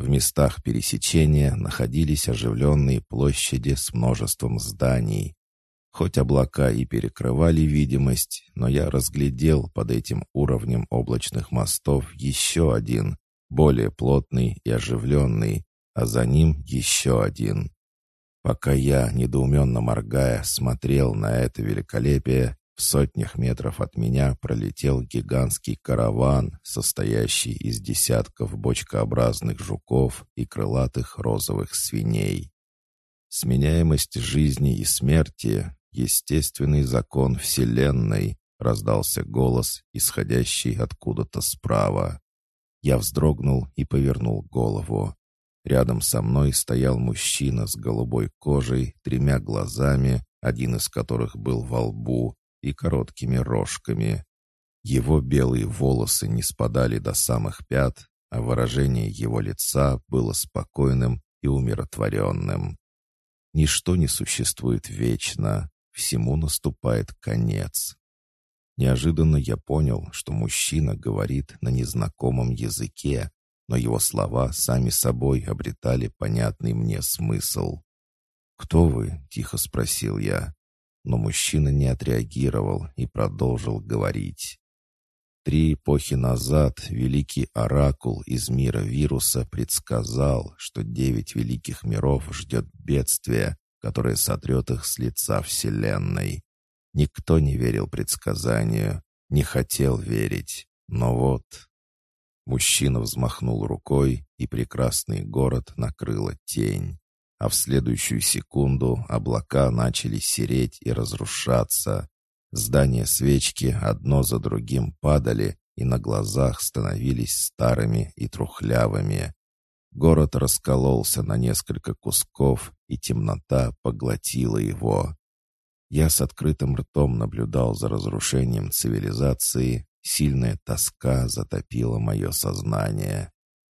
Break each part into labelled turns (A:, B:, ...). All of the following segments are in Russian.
A: В местах пересечения находились оживленные площади с множеством зданий. Хоть облака и перекрывали видимость, но я разглядел под этим уровнем облачных мостов еще один, более плотный и оживленный, а за ним еще один. Пока я, недоуменно моргая, смотрел на это великолепие, в сотнях метров от меня пролетел гигантский караван, состоящий из десятков бочкообразных жуков и крылатых розовых свиней. Сменяемость жизни и смерти — естественный закон Вселенной, раздался голос, исходящий откуда-то справа. Я вздрогнул и повернул голову. Рядом со мной стоял мужчина с голубой кожей, 3 глазами, один из которых был во лбу, и короткими рожками. Его белые волосы не спадали до самых пят, а выражение его лица было спокойным и умиротворенным. Ничто не существует вечно, всему наступает конец. Неожиданно я понял, что мужчина говорит на незнакомом языке, но его слова сами собой обретали понятный мне смысл. «Кто вы?» — тихо спросил я. Но мужчина не отреагировал и продолжил говорить. 3 эпохи назад великий оракул из мира вируса предсказал, что 9 великих миров ждет бедствие, которое сотрет их с лица Вселенной. Никто не верил предсказанию, не хотел верить, но вот... Мужчина взмахнул рукой, и прекрасный город накрыла тень. А в следующую секунду облака начали сереть и разрушаться. Здания свечки одно за другим падали и на глазах становились старыми и трухлявыми. Город раскололся на несколько кусков, и темнота поглотила его. Я с открытым ртом наблюдал за разрушением цивилизации, сильная тоска затопила мое сознание.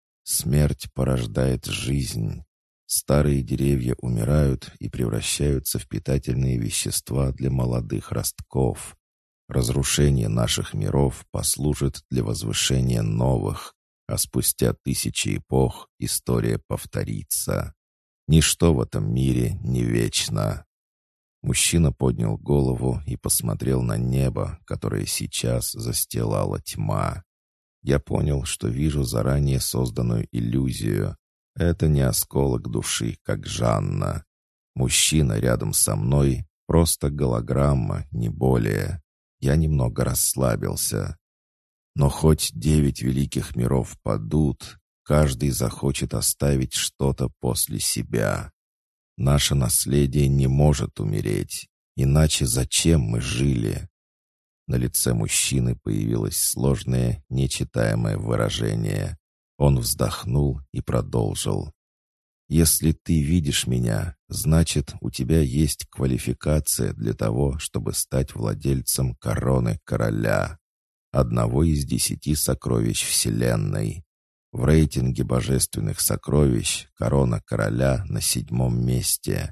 A: Смерть порождает жизнь. Старые деревья умирают и превращаются в питательные вещества для молодых ростков. Разрушение наших миров послужит для возвышения новых, а спустя 1000 эпох история повторится. Ничто в этом мире не вечно. Мужчина поднял голову и посмотрел на небо, которое сейчас застилала тьма. Я понял, что вижу заранее созданную иллюзию. Это не осколок души, как Жанна. Мужчина рядом со мной — просто голограмма, не более. Я немного расслабился. Но хоть 9 великих миров падут, каждый захочет оставить что-то после себя. Наше наследие не может умереть, иначе зачем мы жили? На лице мужчины появилось сложное, нечитаемое выражение. Он вздохнул и продолжил. «Если ты видишь меня, значит, у тебя есть квалификация для того, чтобы стать владельцем короны короля, одного из 10 сокровищ Вселенной. В рейтинге божественных сокровищ корона короля на 7-м месте.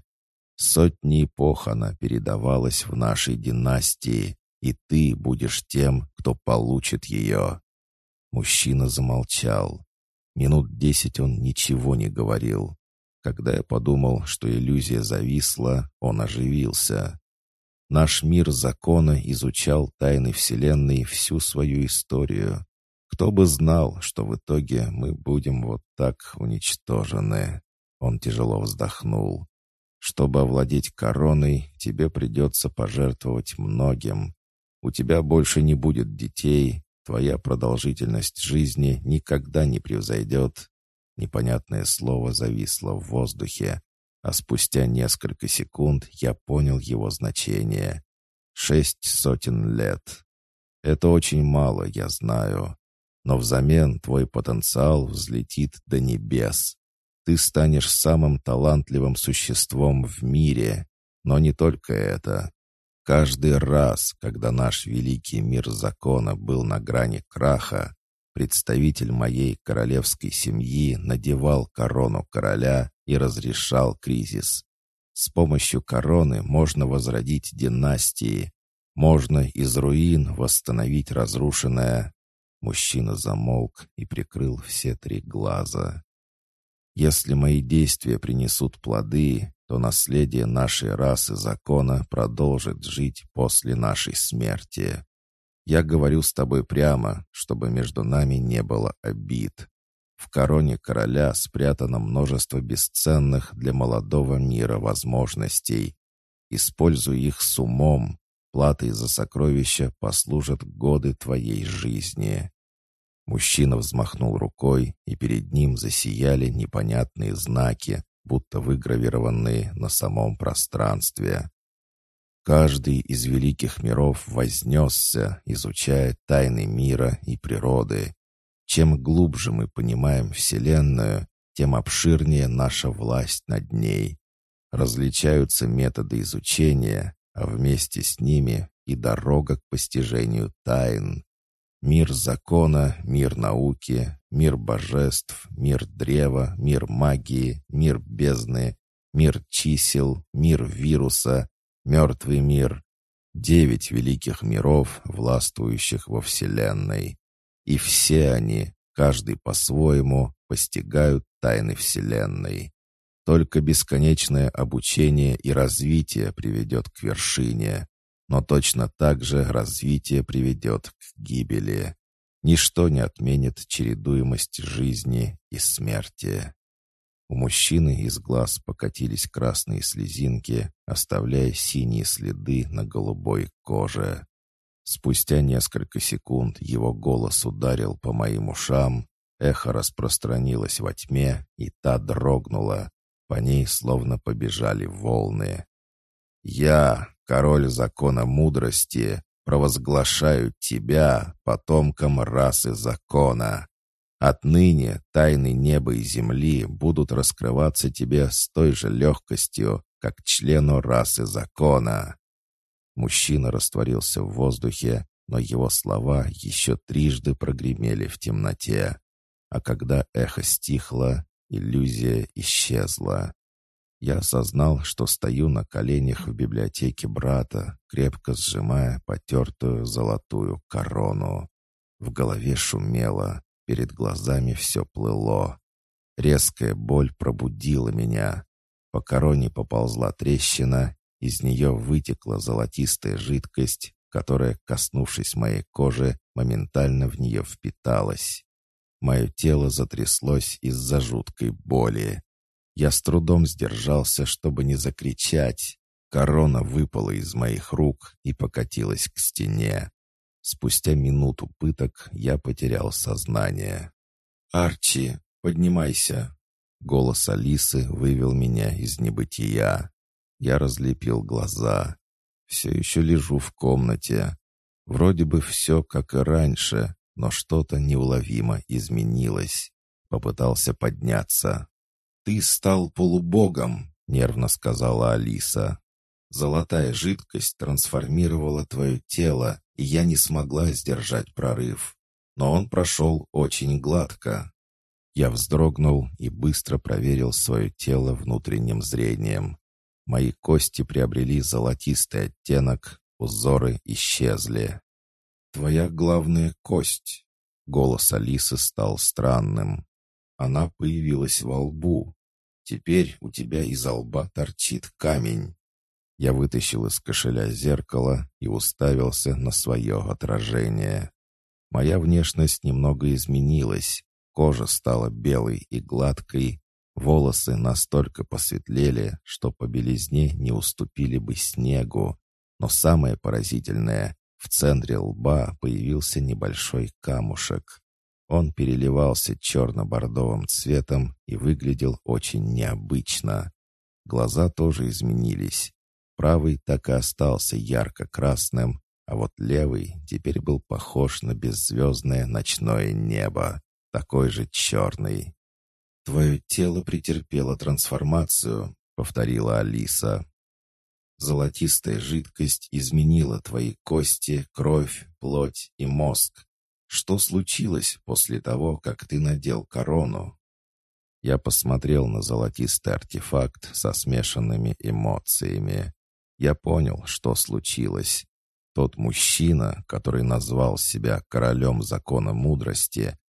A: Сотни эпох она передавалась в нашей династии, и ты будешь тем, кто получит ее». Мужчина замолчал. Минут 10 он ничего не говорил. Когда я подумал, что иллюзия зависла, он оживился. Наш мир закона изучал тайны Вселенной всю свою историю. Кто бы знал, что в итоге мы будем вот так уничтожены. Он тяжело вздохнул. Чтобы овладеть короной, тебе придется пожертвовать многим. У тебя больше не будет детей, твоя продолжительность жизни никогда не превзойдет. Непонятное слово зависло в воздухе, а спустя несколько секунд я понял его значение. 600 лет. Это очень мало, я знаю. Но взамен твой потенциал взлетит до небес. Ты станешь самым талантливым существом в мире. Но не только это. Каждый раз, когда наш великий мир закона был на грани краха, представитель моей королевской семьи надевал корону короля и разрешал кризис. С помощью короны можно возродить династии. Можно из руин восстановить разрушенное. Мужчина замолк и прикрыл все 3 глаза. Если мои действия принесут плоды, то наследие нашей расы закона продолжит жить после нашей смерти. Я говорю с тобой прямо, чтобы между нами не было обид. В короне короля спрятано множество бесценных для молодого мира возможностей. Используй их с умом. Платой за сокровища послужат годы твоей жизни». Мужчина взмахнул рукой, и перед ним засияли непонятные знаки, будто выгравированные на самом пространстве. Каждый из великих миров вознесся, изучая тайны мира и природы. Чем глубже мы понимаем Вселенную, тем обширнее наша власть над ней. Различаются методы изучения, а вместе с ними и дорога к постижению тайн. Мир закона, мир науки, мир божеств, мир древа, мир магии, мир бездны, мир чисел, мир вируса, мертвый мир. 9 великих миров, властвующих во Вселенной. И все они, каждый по-своему, постигают тайны Вселенной. Только бесконечное обучение и развитие приведет к вершине. Но точно так же развитие приведет к гибели. Ничто не отменит чередуемость жизни и смерти. У мужчины из глаз покатились красные слезинки, оставляя синие следы на голубой коже. Спустя несколько секунд его голос ударил по моим ушам, эхо распространилось во тьме, и та дрогнула. По ней словно побежали волны. «Я, король закона мудрости, провозглашаю тебя потомком расы закона. Отныне тайны неба и земли будут раскрываться тебе с той же легкостью, как члену расы закона». Мужчина растворился в воздухе, но его слова еще трижды прогремели в темноте. А когда эхо стихло, иллюзия исчезла. Я осознал, что стою на коленях в библиотеке брата, крепко сжимая потертую золотую корону. В голове шумело, перед глазами все плыло. Резкая боль пробудила меня. По короне поползла трещина, из нее вытекла золотистая жидкость, которая, коснувшись моей кожи, моментально в нее впиталась. Мое тело затряслось из-за жуткой боли. Я с трудом сдержался, чтобы не закричать. Корона выпала из моих рук и покатилась к стене. Спустя минуту пыток я потерял сознание. «Арчи, поднимайся!» Голос Алисы вывел меня из небытия. Я разлепил глаза. Все еще лежу в комнате. Вроде бы все как и раньше, но что-то неуловимо изменилось. Попытался подняться. «Ты стал полубогом», — нервно сказала Алиса. «Золотая жидкость трансформировала твое тело, и я не смогла сдержать прорыв. Но он прошел очень гладко». Я вздрогнул и быстро проверил свое тело внутренним зрением. Мои кости приобрели золотистый оттенок, узоры исчезли. «Твоя главная кость». Голос Алисы стал странным. Она появилась во лбу. Теперь у тебя изо лба торчит камень. Я вытащил из кошеля зеркало и уставился на свое отражение. Моя внешность немного изменилась. Кожа стала белой и гладкой. Волосы настолько посветлели, что по белизне не уступили бы снегу. Но самое поразительное — в центре лба появился небольшой камушек. Он переливался черно-бордовым цветом и выглядел очень необычно. Глаза тоже изменились. Правый так и остался ярко-красным, а вот левый теперь был похож на беззвездное ночное небо, такой же черный. «Твое тело претерпело трансформацию», — повторила Алиса. «Золотистая жидкость изменила твои кости, кровь, плоть и мозг. Что случилось после того, как ты надел корону?» Я посмотрел на золотистый артефакт со смешанными эмоциями. Я понял, что случилось. Тот мужчина, который назвал себя королем закона мудрости,